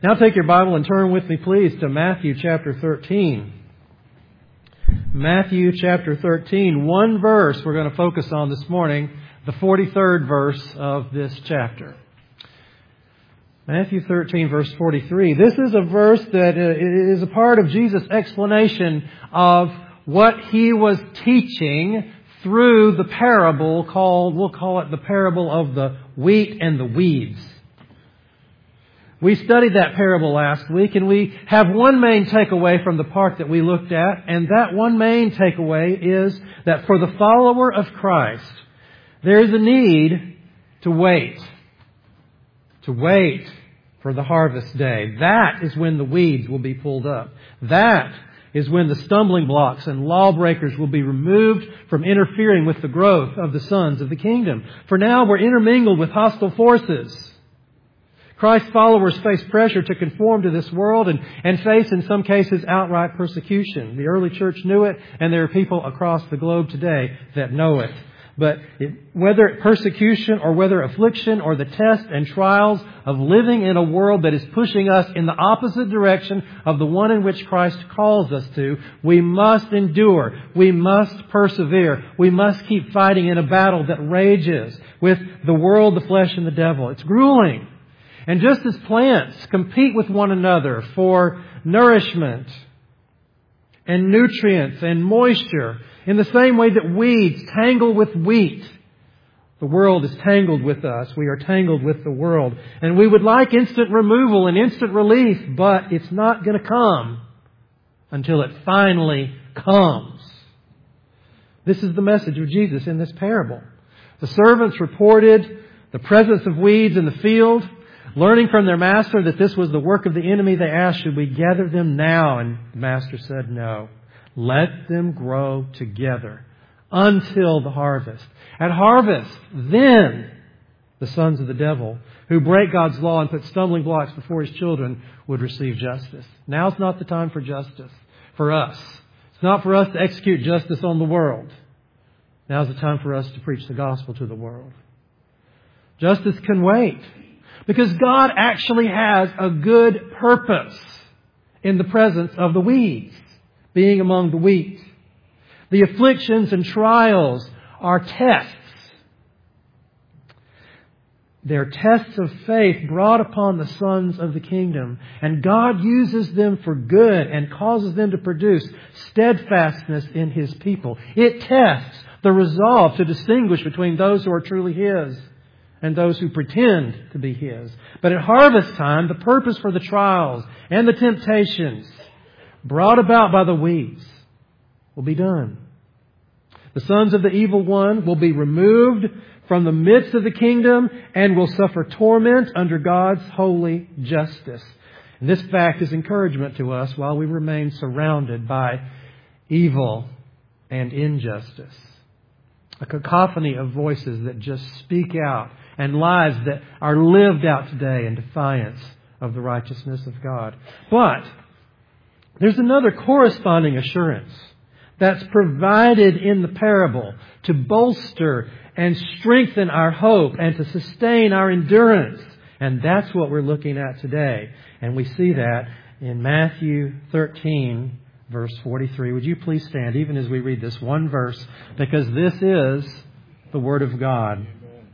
Now take your Bible and turn with me, please, to Matthew chapter 13. Matthew chapter 13. One verse we're going to focus on this morning, the 43rd verse of this chapter. Matthew 13, verse 43. This is a verse that is a part of Jesus' explanation of what He was teaching through the parable we'll call it the parable of the wheat and the weeds. We studied that parable last week, and we have one main takeaway from the part that we looked at, and that one main takeaway is that for the follower of Christ, there is a need to wait. To wait for the harvest day. That is when the weeds will be pulled up. That is when the stumbling blocks and lawbreakers will be removed from interfering with the growth of the sons of the kingdom. For now, we're intermingled with hostile forces. Christ's followers face pressure to conform to this world and face, in some cases, outright persecution. The early church knew it, and there are people across the globe today that know it. But whether persecution or whether affliction or the tests and trials of living in a world that is pushing us in the opposite direction of the one in which Christ calls us to, we must endure. We must persevere. We must keep fighting in a battle that rages with the world, the flesh, and the devil. It's grueling. And just as plants compete with one another for nourishment and nutrients and moisture, in the same way that weeds tangle with wheat, the world is tangled with us. We are tangled with the world. And we would like instant removal and instant relief, but it's not going to come until it finally comes. This is the message of Jesus in this parable. The servants reported the presence of weeds in the field. Learning from their master that this was the work of the enemy, they asked, should we gather them now? And the master said, no. Let them grow together until the harvest. At harvest, then the sons of the devil, who break God's law and put stumbling blocks before His children, would receive justice. Now's not the time for justice for us. It's not for us to execute justice on the world. Now's the time for us to preach the gospel to the world. Justice can wait. Because God actually has a good purpose in the presence of the weeds, being among the wheat. The afflictions and trials are tests. They're tests of faith brought upon the sons of the kingdom. And God uses them for good and causes them to produce steadfastness in His people. It tests the resolve to distinguish between those who are truly His and those who pretend to be His. But at harvest time, the purpose for the trials and the temptations brought about by the weeds will be done. The sons of the evil one will be removed from the midst of the kingdom and will suffer torment under God's holy justice. And this fact is encouragement to us while we remain surrounded by evil and injustice. A cacophony of voices that just speak out, and lives that are lived out today in defiance of the righteousness of God. But there's another corresponding assurance that's provided in the parable to bolster and strengthen our hope and to sustain our endurance. And that's what we're looking at today. And we see that in Matthew 13, verse 43. Would you please stand even as we read this one verse, because this is the Word of God.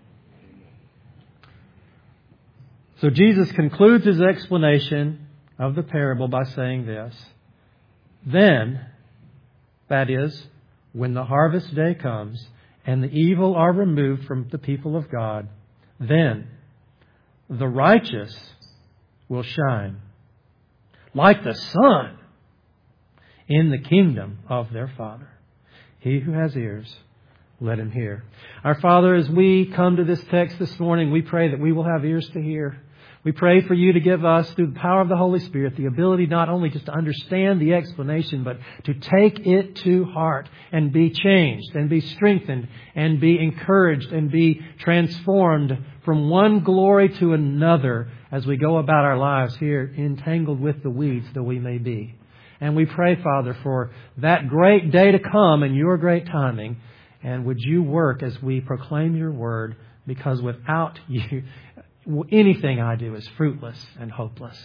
So Jesus concludes His explanation of the parable by saying this. Then, that is, when the harvest day comes and the evil are removed from the people of God, then the righteous will shine like the sun in the kingdom of their Father. He who has ears, let him hear. Our Father, as we come to this text this morning, we pray that we will have ears to hear. We pray for You to give us, through the power of the Holy Spirit, the ability not only just to understand the explanation, but to take it to heart and be changed and be strengthened and be encouraged and be transformed from one glory to another as we go about our lives here, entangled with the weeds though we may be. And we pray, Father, for that great day to come and Your great timing. And would You work as we proclaim Your word, because without You, anything I do is fruitless and hopeless.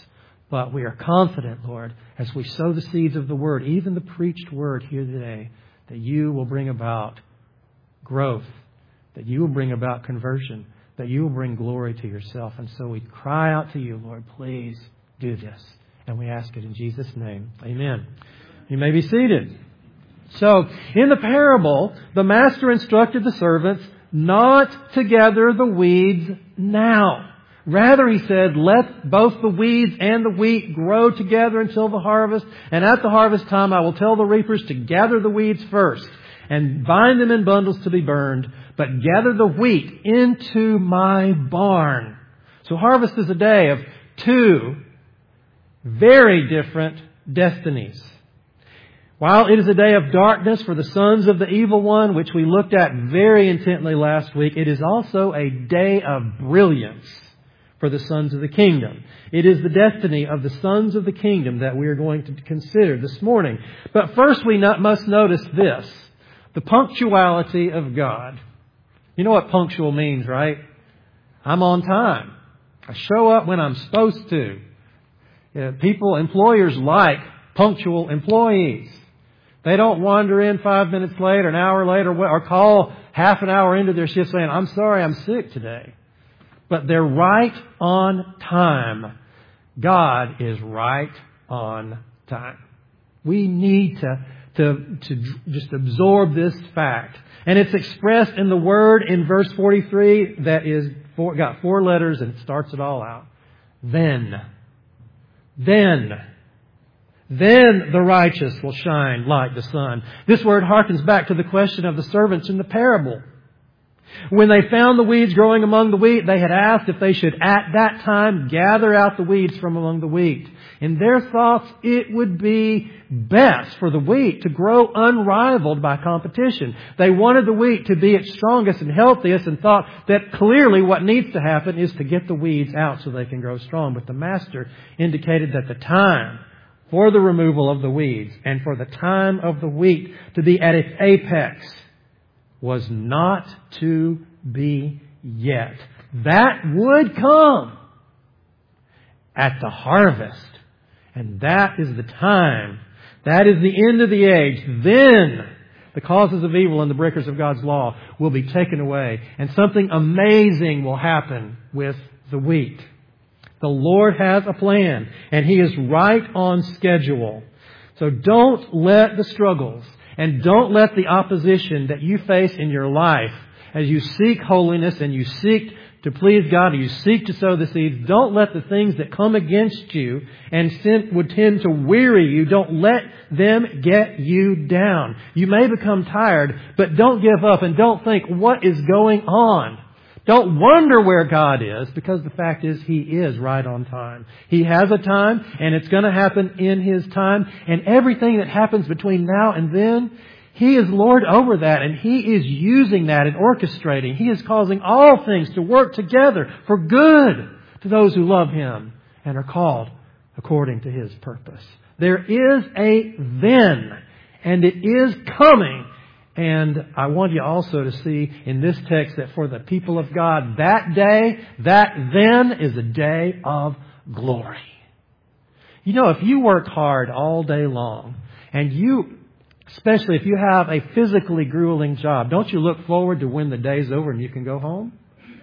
But we are confident, Lord, as we sow the seeds of the Word, even the preached Word here today, that You will bring about growth, that You will bring about conversion, that You will bring glory to Yourself. And so we cry out to You, Lord, please do this. And we ask it in Jesus' name. Amen. You may be seated. So, in the parable, the master instructed the servants not to gather the weeds now. Rather, he said, let both the weeds and the wheat grow together until the harvest. And at the harvest time, I will tell the reapers to gather the weeds first and bind them in bundles to be burned, but gather the wheat into my barn. So harvest is a day of two very different destinies. While it is a day of darkness for the sons of the evil one, which we looked at very intently last week, it is also a day of brilliance for the sons of the kingdom. It is the destiny of the sons of the kingdom that we are going to consider this morning. But first we must notice this, the punctuality of God. You know what punctual means, right? I'm on time. I show up when I'm supposed to. Employers like punctual employees. They don't wander in 5 minutes late or an hour late or call half an hour into their shift saying, I'm sorry, I'm sick today. But they're right on time. God is right on time. We need to just absorb this fact. And it's expressed in the word in verse 43 that is got 4 letters and it starts it all out. Then the righteous will shine like the sun. This word harkens back to the question of the servants in the parable. When they found the weeds growing among the wheat, they had asked if they should at that time gather out the weeds from among the wheat. In their thoughts, it would be best for the wheat to grow unrivaled by competition. They wanted the wheat to be its strongest and healthiest and thought that clearly what needs to happen is to get the weeds out so they can grow strong. But the master indicated that the time for the removal of the weeds and for the time of the wheat to be at its apex was not to be yet. That would come at the harvest. And that is the time. That is the end of the age. Then the causes of evil and the breakers of God's law will be taken away. And something amazing will happen with the wheat. The Lord has a plan. And He is right on schedule. So don't let the struggles and don't let the opposition that you face in your life as you seek holiness and you seek to please God and you seek to sow the seeds, don't let the things that come against you and would tend to weary you, don't let them get you down. You may become tired, but don't give up and don't think, what is going on? Don't wonder where God is, because the fact is He is right on time. He has a time, and it's going to happen in His time. And everything that happens between now and then, He is Lord over that, and He is using that and orchestrating. He is causing all things to work together for good to those who love Him and are called according to His purpose. There is a then, and it is coming. And I want you also to see in this text that for the people of God, that day, that then is a day of glory. You know, if you work hard all day long, and especially if you have a physically grueling job, don't you look forward to when the day's over and you can go home?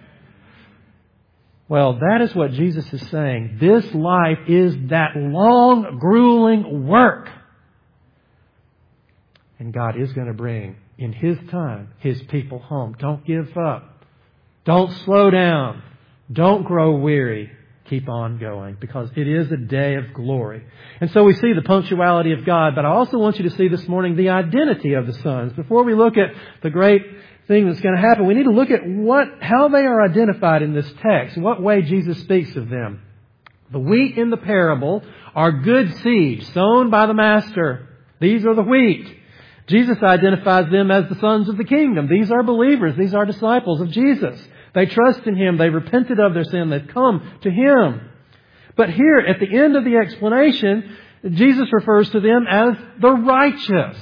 Well, that is what Jesus is saying. This life is that long, grueling work. And God is going to bring, in His time, His people home. Don't give up. Don't slow down. Don't grow weary. Keep on going, because it is a day of glory. And so we see the punctuality of God, but I also want you to see this morning the identity of the sons. Before we look at the great thing that's going to happen, we need to look at how they are identified in this text, what way Jesus speaks of them. The wheat in the parable are good seed sown by the master. These are the wheat. Jesus identifies them as the sons of the kingdom. These are believers. These are disciples of Jesus. They trust in Him. They repented of their sin. They've come to Him. But here, at the end of the explanation, Jesus refers to them as the righteous.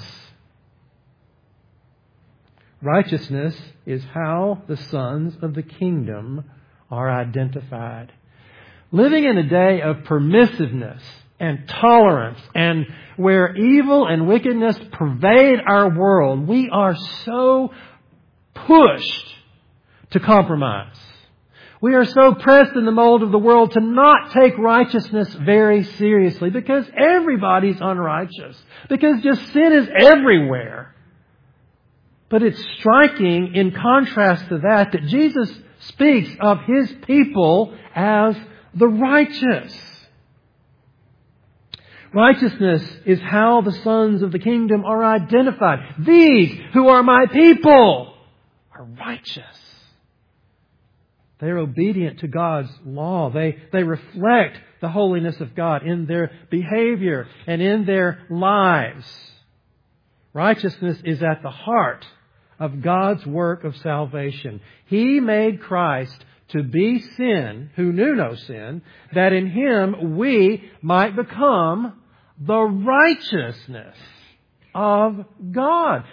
Righteousness is how the sons of the kingdom are identified. Living in a day of permissiveness and tolerance, and where evil and wickedness pervade our world, we are so pushed to compromise. We are so pressed in the mold of the world to not take righteousness very seriously because everybody's unrighteous, because just sin is everywhere. But it's striking in contrast to that Jesus speaks of His people as the righteous. Righteousness is how the sons of the kingdom are identified. These who are my people are righteous. They're obedient to God's law. They reflect the holiness of God in their behavior and in their lives. Righteousness is at the heart of God's work of salvation. He made Christ to be sin, who knew no sin, that in Him we might become the righteousness of God.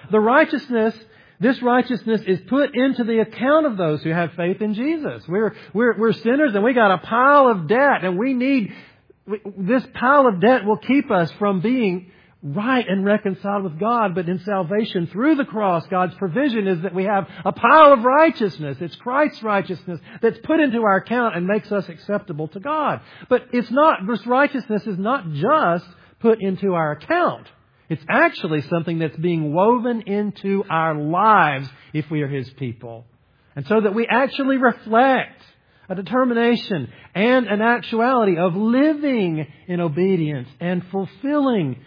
This righteousness is put into the account of those who have faith in Jesus. We're sinners and we got a pile of debt, and this pile of debt will keep us from being right and reconciled with God. But in salvation through the cross, God's provision is that we have a pile of righteousness. It's Christ's righteousness that's put into our account and makes us acceptable to God. But this righteousness is not just put into our account. It's actually something that's being woven into our lives if we are His people. And so that we actually reflect a determination and an actuality of living in obedience and fulfilling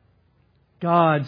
God's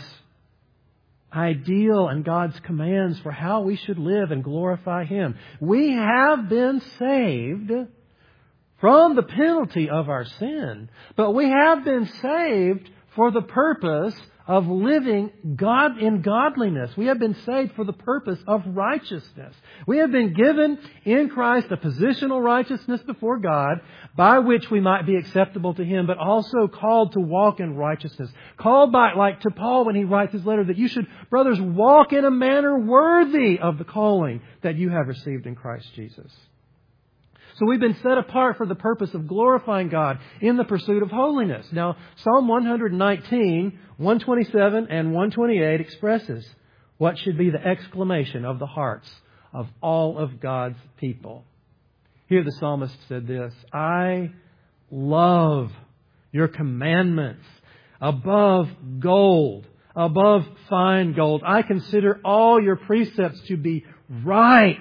ideal and God's commands for how we should live and glorify Him. We have been saved from the penalty of our sin, but we have been saved for the purpose of living in godliness. We have been saved for the purpose of righteousness. We have been given in Christ a positional righteousness before God by which we might be acceptable to Him, but also called to walk in righteousness. Called by, like to Paul when he writes his letter, that you should, brothers, walk in a manner worthy of the calling that you have received in Christ Jesus. So we've been set apart for the purpose of glorifying God in the pursuit of holiness. Now, Psalm 119, 127 and 128 expresses what should be the exclamation of the hearts of all of God's people. Here the psalmist said this: I love your commandments above gold, above fine gold. I consider all your precepts to be right.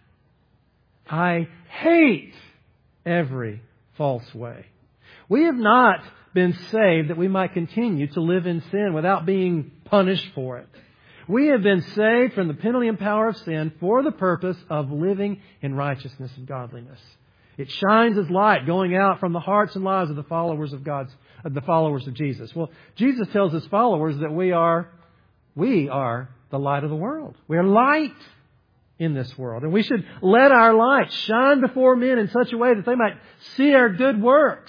I hate every false way. We have not been saved that we might continue to live in sin without being punished for it. We have been saved from the penalty and power of sin for the purpose of living in righteousness and godliness. It shines as light going out from the hearts and lives of the followers of Jesus. Well, Jesus tells His followers that we are the light of the world. We are light in this world. And we should let our light shine before men in such a way that they might see our good works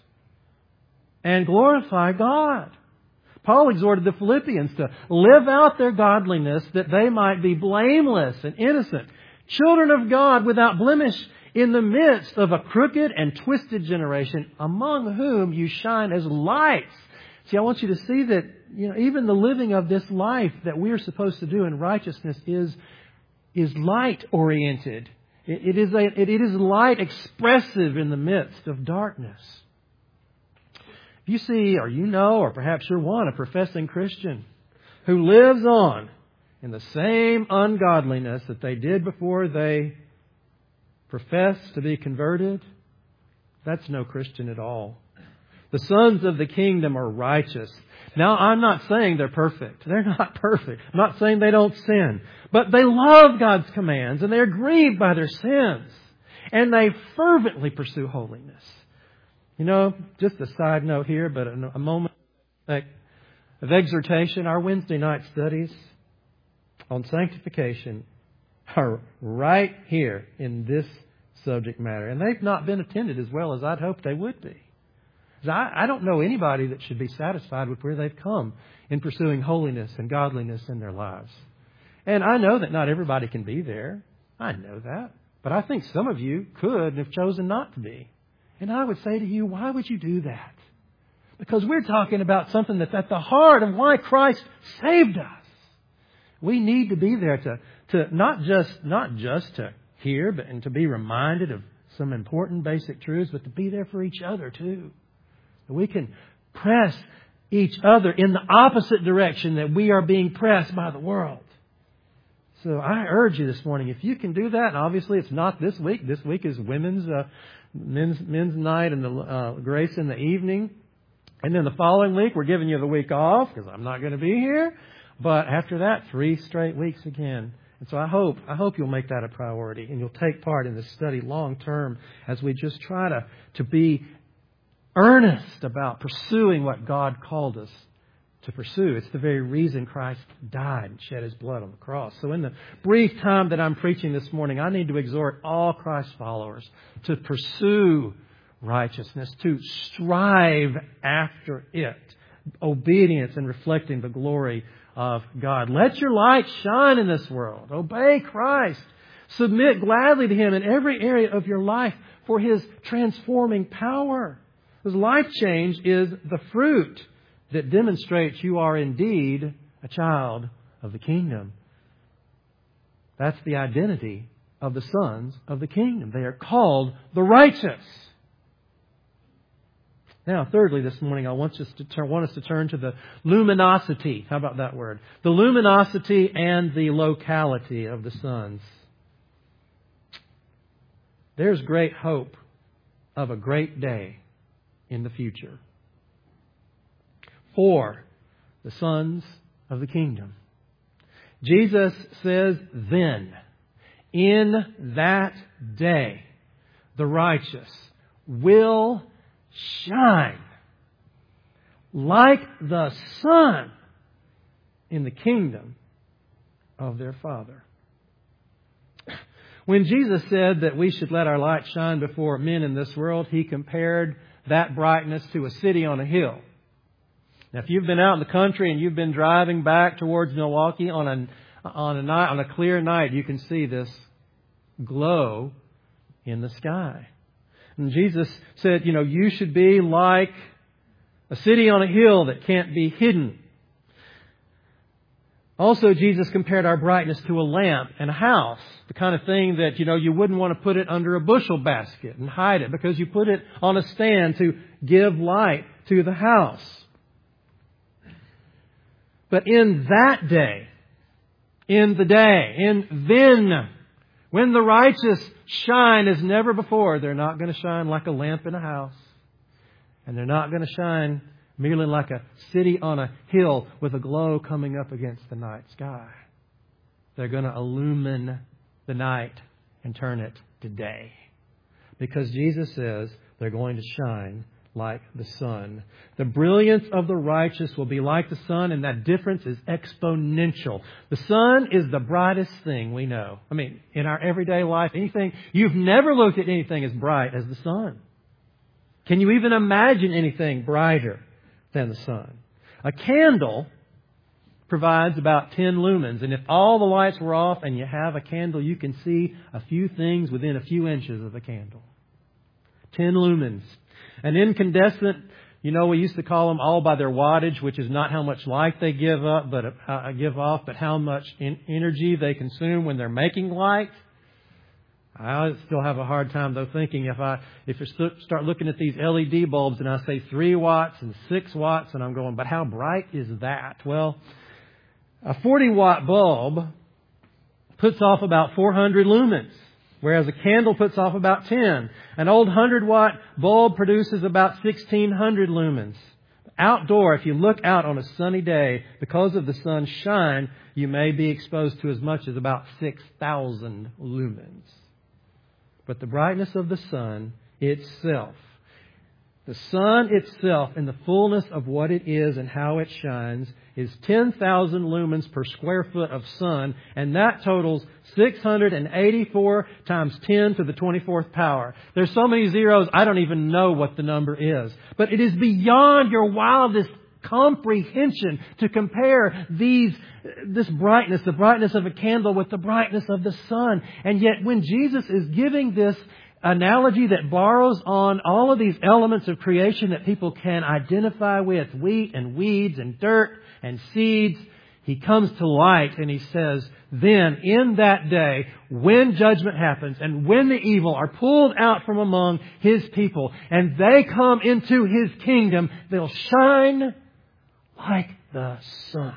and glorify God. Paul exhorted the Philippians to live out their godliness that they might be blameless and innocent, children of God without blemish in the midst of a crooked and twisted generation, among whom you shine as lights. See, I want you to see that, even the living of this life that we are supposed to do in righteousness is light oriented. It is light expressive in the midst of darkness. If you see, or or perhaps you're a professing Christian who lives on in the same ungodliness that they did before they professed to be converted, that's no Christian at all. The sons of the kingdom are righteous. Now, I'm not saying they're perfect. They're not perfect. I'm not saying they don't sin. But they love God's commands and they're grieved by their sins. And they fervently pursue holiness. Just a side note here, but a moment of exhortation. Our Wednesday night studies on sanctification are right here in this subject matter. And they've not been attended as well as I'd hoped they would be. I don't know anybody that should be satisfied with where they've come in pursuing holiness and godliness in their lives. And I know that not everybody can be there. I know that. But I think some of you could and have chosen not to be. And I would say to you, why would you do that? Because we're talking about something that's at the heart of why Christ saved us. We need to be there to not just to hear, but and to be reminded of some important basic truths, but to be there for each other too. We can press each other in the opposite direction that we are being pressed by the world. So I urge you this morning, if you can do that, and obviously it's not this week. This week is men's night and the grace in the evening. And then the following week, we're giving you the week off because I'm not going to be here. But after that, 3 straight weeks again. And so I hope you'll make that a priority and you'll take part in this study long term as we just try to be earnest about pursuing what God called us to pursue. It's the very reason Christ died and shed His blood on the cross. So in the brief time that I'm preaching this morning, I need to exhort all Christ followers to pursue righteousness, to strive after it, obedience and reflecting the glory of God. Let your light shine in this world. Obey Christ. Submit gladly to Him in every area of your life for His transforming power. Because life change is the fruit that demonstrates you are indeed a child of the kingdom. That's the identity of the sons of the kingdom. They are called the righteous. Now, thirdly, this morning, I want us to turn to the luminosity. How about that word? The luminosity and the locality of the sons. There's great hope of a great day in the future for the sons of the kingdom. Jesus says, then, in that day, the righteous will shine like the sun in the kingdom of their Father. When Jesus said that we should let our light shine before men in this world, He compared that brightness to a city on a hill. Now, if you've been out in the country and you've been driving back towards Milwaukee on a clear night, you can see this glow in the sky. And Jesus said, you should be like a city on a hill that can't be hidden. Also, Jesus compared our brightness to a lamp and a house. The kind of thing that, you wouldn't want to put it under a bushel basket and hide it because you put it on a stand to give light to the house. But in that day, when the righteous shine as never before, they're not going to shine like a lamp in a house. And they're not going to shine merely like a city on a hill with a glow coming up against the night sky. They're going to illumine the night and turn it to day. Because Jesus says they're going to shine like the sun. The brilliance of the righteous will be like the sun, and that difference is exponential. The sun is the brightest thing we know. In our everyday life, you've never looked at anything as bright as the sun. Can you even imagine anything brighter than the sun? A candle provides about 10 lumens, and if all the lights were off and you have a candle, you can see a few things within a few inches of the candle. 10 lumens. An incandescent, we used to call them all by their wattage, which is not how much light they give off, but how much energy they consume when they're making light. I still have a hard time though thinking if you start looking at these LED bulbs and I say 3 watts and 6 watts and I'm going, but how bright is that? Well, a 40-watt bulb puts off about 400 lumens. Whereas a candle puts off about 10. An old 100-watt bulb produces about 1,600 lumens. Outdoor, if you look out on a sunny day, because of the sun's shine, you may be exposed to as much as about 6,000 lumens. But the brightness of the sun itself, the sun itself in the fullness of what it is and how it shines, is 10,000 lumens per square foot of sun, and that totals 684 times 10 to the 24th power. There's so many zeros, I don't even know what the number is. But it is beyond your wildest comprehension to compare this brightness, the brightness of a candle, with the brightness of the sun. And yet when Jesus is giving this analogy that borrows on all of these elements of creation that people can identify with, wheat and weeds and dirt and seeds. He comes to light and he says, then in that day, when judgment happens and when the evil are pulled out from among His people and they come into His kingdom, they'll shine like the sun.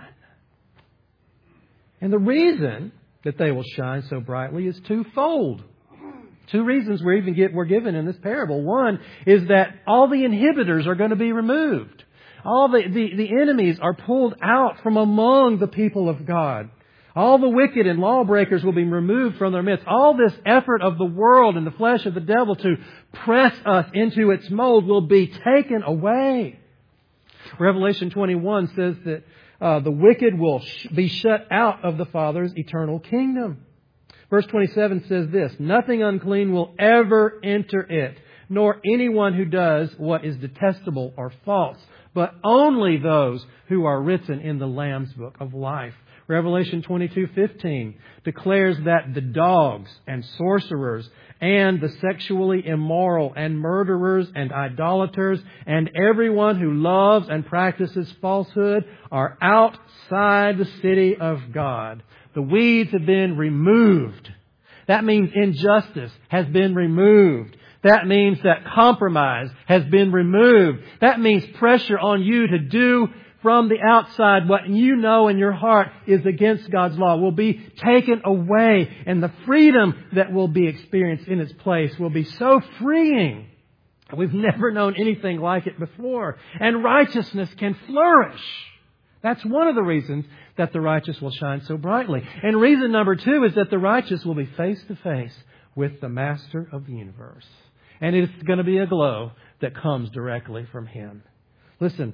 And the reason that they will shine so brightly is twofold. Two reasons we're given in this parable. One is that all the inhibitors are going to be removed. All the enemies are pulled out from among the people of God. All the wicked and lawbreakers will be removed from their midst. All this effort of the world and the flesh of the devil to press us into its mold will be taken away. Revelation 21 says that the wicked will be shut out of the Father's eternal kingdom. Verse 27 says this, nothing unclean will ever enter it, nor anyone who does what is detestable or false, but only those who are written in the Lamb's book of life. Revelation 22:15 declares that the dogs and sorcerers and the sexually immoral and murderers and idolaters and everyone who loves and practices falsehood are outside the city of God. The weeds have been removed. That means injustice has been removed. That means that compromise has been removed. That means pressure on you to do from the outside what you know in your heart is against God's law will be taken away. And the freedom that will be experienced in its place will be so freeing. We've never known anything like it before. And righteousness can flourish. That's one of the reasons that the righteous will shine so brightly. And reason number 2 is that the righteous will be face to face with the Master of the universe. And it's going to be a glow that comes directly from Him. Listen,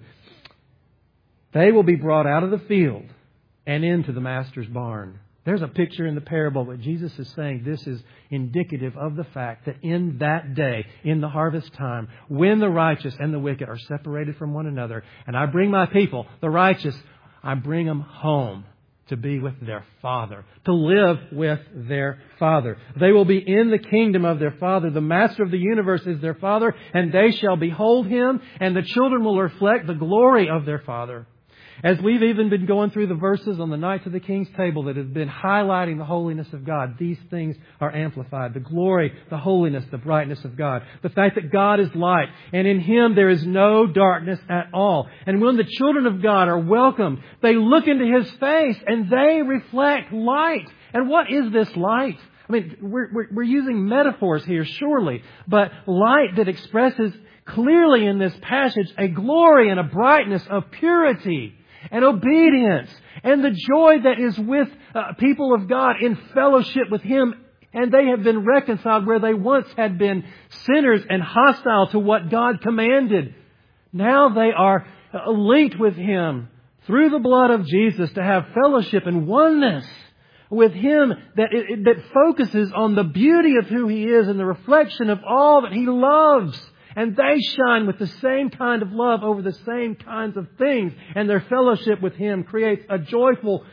they will be brought out of the field and into the Master's barn. There's a picture in the parable that Jesus is saying this is indicative of the fact that in that day, in the harvest time, when the righteous and the wicked are separated from one another, and I bring my people, the righteous, I bring them home to be with their Father, to live with their Father. They will be in the kingdom of their Father. The Master of the universe is their Father, and they shall behold Him, and the children will reflect the glory of their Father. As we've even been going through the verses on the Knights of the King's Table that have been highlighting the holiness of God, these things are amplified. The glory, the holiness, the brightness of God. The fact that God is light, and in Him there is no darkness at all. And when the children of God are welcomed, they look into His face and they reflect light. And what is this light? I mean, we're using metaphors here, surely, but light that expresses clearly in this passage a glory and a brightness of purity and obedience, and the joy that is with people of God in fellowship with Him. And they have been reconciled where they once had been sinners and hostile to what God commanded. Now they are linked with Him through the blood of Jesus to have fellowship and oneness with Him that focuses on the beauty of who He is and the reflection of all that He loves. And they shine with the same kind of love over the same kinds of things. And their fellowship with Him creates a joyful,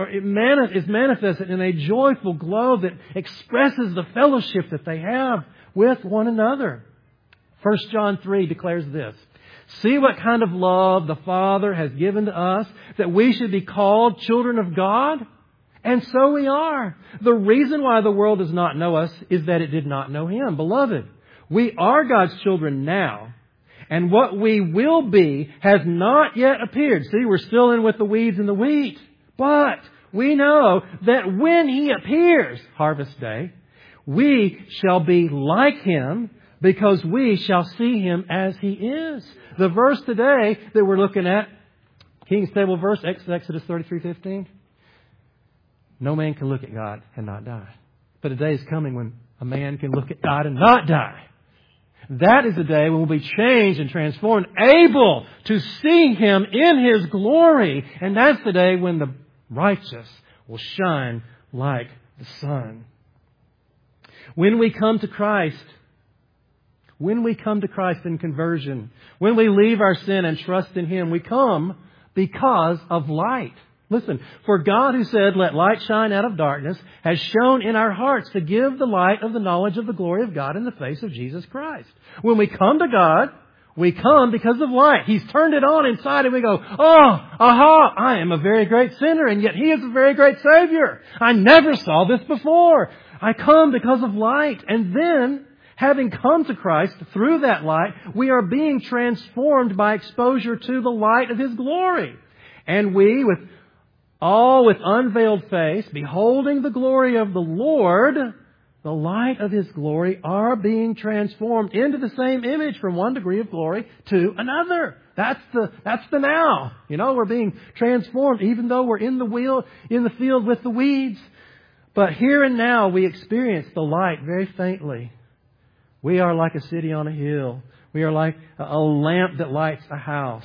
is manifested in a joyful glow that expresses the fellowship that they have with one another. 1 John 3 declares this. See what kind of love the Father has given to us, that we should be called children of God? And so we are. The reason why the world does not know us is that it did not know Him. Beloved, we are God's children now, and what we will be has not yet appeared. See, we're still in with the weeds and the wheat. But we know that when He appears, harvest day, we shall be like Him because we shall see Him as He is. The verse today that we're looking at, King's Table verse, Exodus 33:15. No man can look at God and not die. But a day is coming when a man can look at God and not die. That is the day when we'll be changed and transformed, able to see Him in His glory. And that's the day when the righteous will shine like the sun. When we come to Christ in conversion, when we leave our sin and trust in Him, we come because of light. Listen, for God who said, "Let light shine out of darkness," has shone in our hearts to give the light of the knowledge of the glory of God in the face of Jesus Christ. When we come to God, we come because of light. He's turned it on inside and we go, "Oh, aha, I am a very great sinner and yet He is a very great Savior. I never saw this before. I come because of light." And then, having come to Christ through that light, we are being transformed by exposure to the light of His glory. And we, with unveiled face, beholding the glory of the Lord, the light of His glory, are being transformed into the same image from one degree of glory to another. That's the now. We're being transformed even though we're in the field with the weeds. But here and now we experience the light very faintly. We are like a city on a hill. We are like a lamp that lights a house.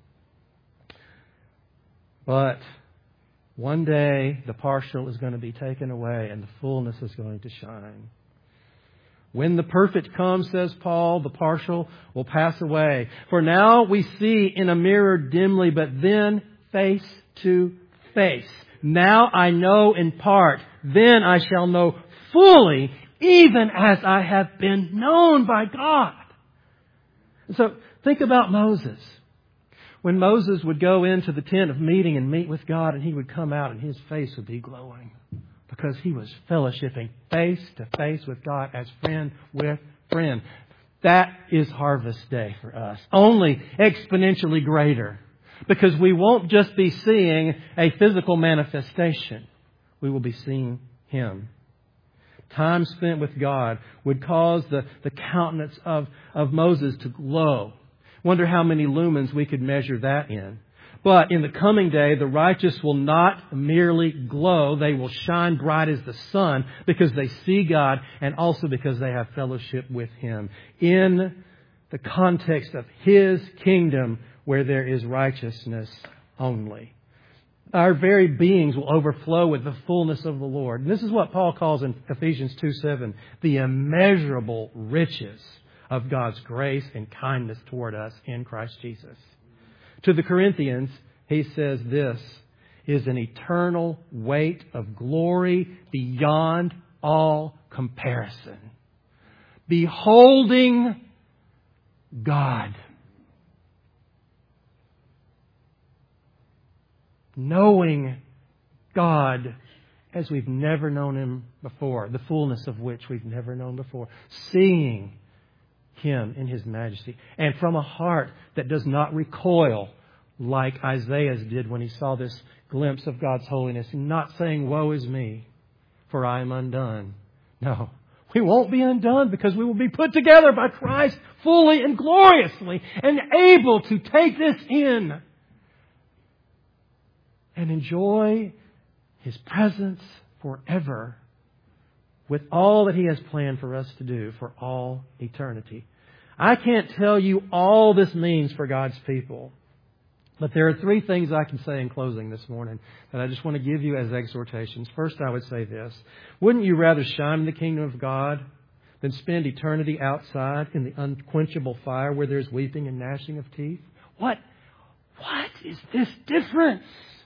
But one day, the partial is going to be taken away and the fullness is going to shine. When the perfect comes, says Paul, the partial will pass away. For now we see in a mirror dimly, but then face to face. Now I know in part, then I shall know fully, even as I have been known by God. So think about Moses. When Moses would go into the tent of meeting and meet with God, and he would come out and his face would be glowing because he was fellowshipping face to face with God as friend with friend. That is Harvest Day for us. Only exponentially greater. Because we won't just be seeing a physical manifestation. We will be seeing Him. Time spent with God would cause the countenance of Moses to glow. Wonder how many lumens we could measure that in. But in the coming day, the righteous will not merely glow. They will shine bright as the sun because they see God and also because they have fellowship with Him in the context of His kingdom where there is righteousness only. Our very beings will overflow with the fullness of the Lord. And this is what Paul calls in Ephesians 2:7, the immeasurable riches of God's grace and kindness toward us in Christ Jesus. To the Corinthians, he says this is an eternal weight of glory beyond all comparison. Beholding God. Knowing God as we've never known Him before, the fullness of which we've never known before. Seeing Him in His majesty. And from a heart that does not recoil like Isaiah's did when he saw this glimpse of God's holiness. And not saying, "Woe is me, for I am undone." No, we won't be undone because we will be put together by Christ fully and gloriously and able to take this in and enjoy His presence forever with all that He has planned for us to do for all eternity. I can't tell you all this means for God's people. But there are three things I can say in closing this morning that I just want to give you as exhortations. First, I would say this. Wouldn't you rather shine in the kingdom of God than spend eternity outside in the unquenchable fire where there's weeping and gnashing of teeth? What is this difference?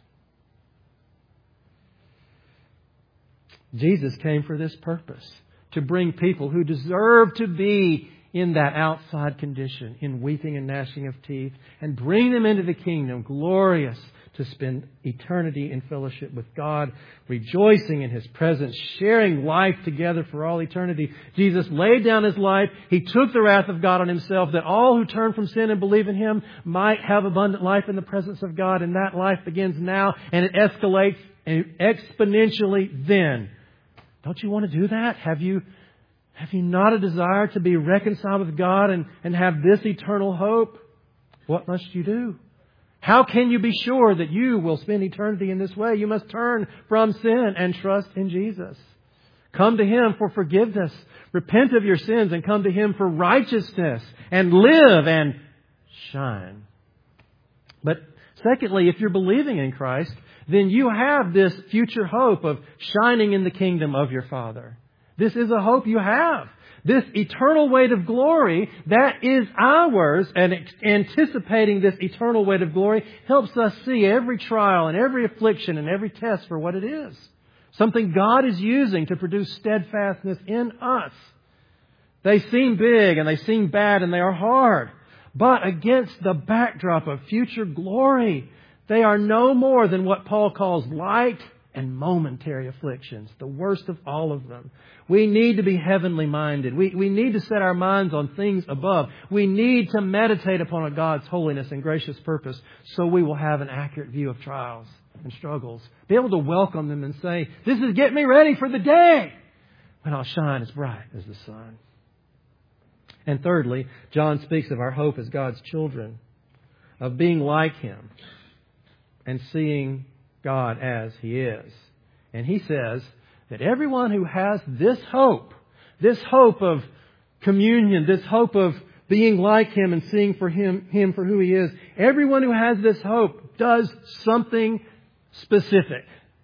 Jesus came for this purpose, to bring people who deserve to be in that outside condition, in weeping and gnashing of teeth, and bring them into the kingdom, glorious to spend eternity in fellowship with God, rejoicing in His presence, sharing life together for all eternity. Jesus laid down His life. He took the wrath of God on Himself that all who turn from sin and believe in Him might have abundant life in the presence of God. And that life begins now and it escalates exponentially then. Don't you want to do that? Have you not a desire to be reconciled with God and have this eternal hope? What must you do? How can you be sure that you will spend eternity in this way? You must turn from sin and trust in Jesus. Come to Him for forgiveness. Repent of your sins and come to Him for righteousness and live and shine. But secondly, if you're believing in Christ, then you have this future hope of shining in the kingdom of your Father. This is a hope you have. This eternal weight of glory that is ours, and anticipating this eternal weight of glory helps us see every trial and every affliction and every test for what it is. Something God is using to produce steadfastness in us. They seem big and they seem bad and they are hard. But against the backdrop of future glory, they are no more than what Paul calls light and momentary afflictions, the worst of all of them. We need to be heavenly minded. We need to set our minds on things above. We need to meditate upon a God's holiness and gracious purpose so we will have an accurate view of trials and struggles. Be able to welcome them and say, this is getting me ready for the day when I'll shine as bright as the sun. And thirdly, John speaks of our hope as God's children, of being like Him and seeing God as He is. And he says that everyone who has this hope of communion, this hope of being like Him and seeing Him for who He is, everyone who has this hope does something specific.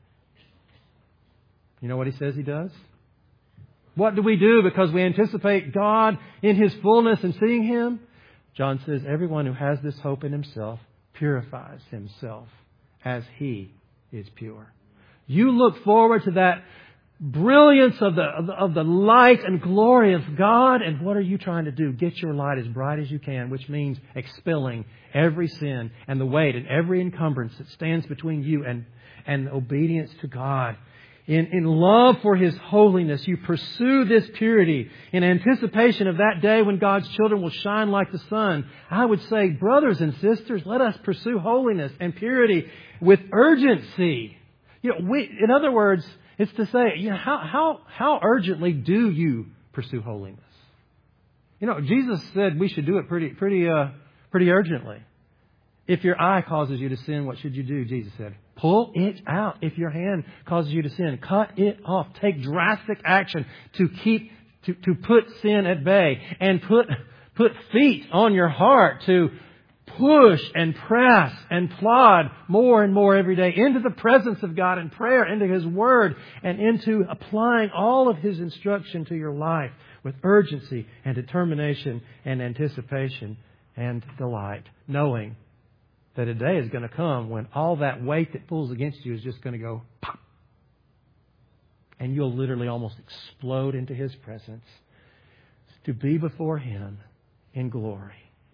You know what he says he does? What do we do because we anticipate God in His fullness and seeing Him? John says everyone who has this hope in himself purifies himself as He is pure. You look forward to that brilliance of the light and glory of God, and what are you trying to do? Get your light as bright as you can, which means expelling every sin and the weight and every encumbrance that stands between you and obedience to God. In love for His holiness, you pursue this purity in anticipation of that day when God's children will shine like the sun. I would say, brothers and sisters, let us pursue holiness and purity with urgency. In other words, it's to say, how urgently do you pursue holiness? Jesus said we should do it pretty urgently. If your eye causes you to sin, what should you do? Jesus said, pull it out. If your hand causes you to sin, cut it off. Take drastic action to put sin at bay, and put feet on your heart to push and press and plod more and more every day into the presence of God in prayer, into His Word, and into applying all of His instruction to your life with urgency and determination and anticipation and delight, knowing that a day is going to come when all that weight that pulls against you is just going to go pop. And you'll literally almost explode into His presence to be before Him in glory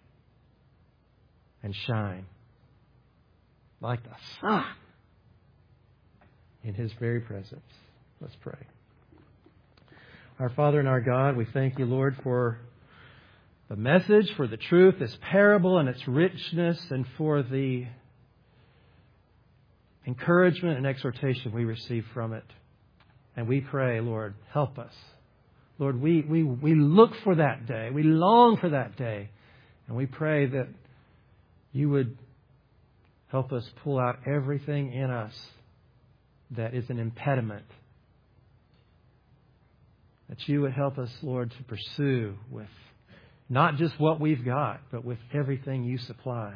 and shine like the sun in His very presence. Let's pray. Our Father and our God, we thank You, Lord, for the message, for the truth, this parable and its richness, and for the encouragement and exhortation we receive from it. And we pray, Lord, help us. Lord, we look for that day. We long for that day. And we pray that You would help us pull out everything in us that is an impediment. That You would help us, Lord, to pursue with not just what we've got, but with everything You supply.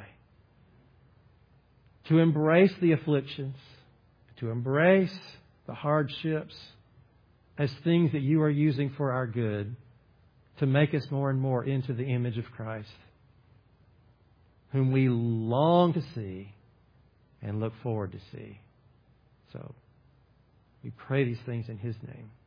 To embrace the afflictions, to embrace the hardships as things that You are using for our good, to make us more and more into the image of Christ, whom we long to see and look forward to see. So we pray these things in His name.